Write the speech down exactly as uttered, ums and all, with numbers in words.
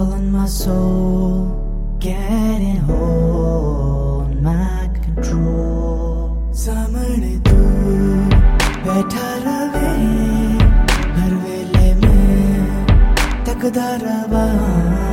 calling my soul, getting hold my control. सामने तू बैठा रहे हर वेले में तकदा रवा